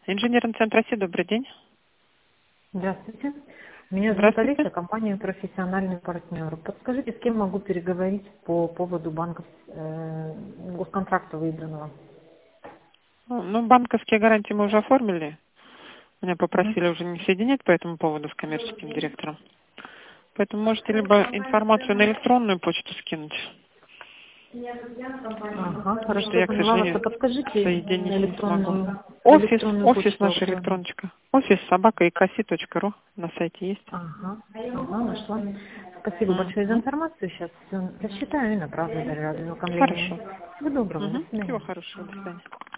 Инженерный центр России, добрый день. Здравствуйте. Меня зовут Здравствуйте. Олеся, компания «Профессиональный партнер». Подскажите, с кем могу переговорить по поводу госконтракта выбранного? Ну, банковские гарантии мы уже оформили. Меня Мгм. попросили уже не соединять по этому поводу с коммерческим директором. Поэтому можете либо информацию на электронную почту скинуть, Ага, что хорошо, я, к поняла вас. А сожалению, подскажите соединить не смогу. электронную Офис почту. наша электроночка. Офис@икоси.ру на сайте есть. Ага, нашла. Спасибо большое за Мгм. информацию. Сейчас все рассчитаю и направлю для ознакомления. Хорошо. Всего доброго, до Всего свидания. хорошего. До свидания.